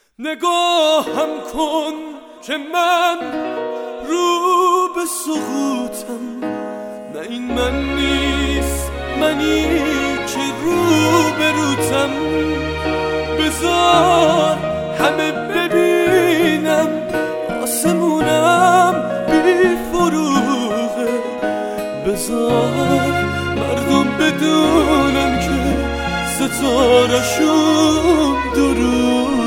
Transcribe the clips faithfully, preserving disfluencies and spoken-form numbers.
نگاهم کن که من رو به سقوطم، نه این من نیست منی که رو به روتم. بذار همه ببینم آسمونم بی فروغه، بذار مردم بدونم که ستاره‌شون دروغه.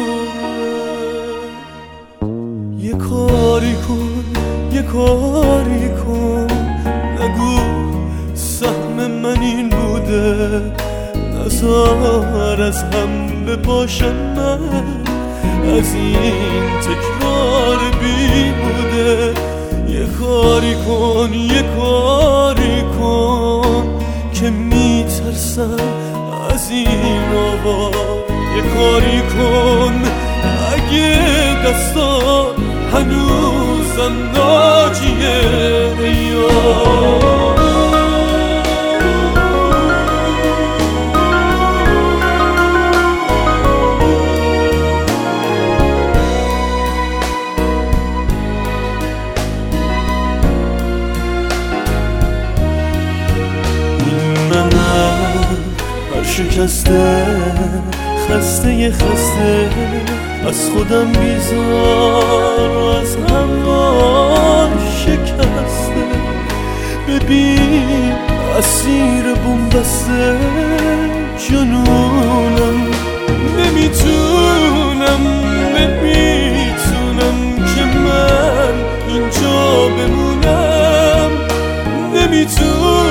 یه کاری کن یه کاری کن، نگو سهم من این بوده، نزار از هم بپاشم من از این تکرار بیهوده. یه کاری کن یه کاری کن که میترسم از این آوا. یه کاری کن اگه دستا هنوزم ناجیه یا شکسته خسته خسته از خودم بیزار و از هوا شکسته. ببین اسیر بومبسته جنونم، نمیتونم نمیتونم که من اینجا بمونم، نمیتونم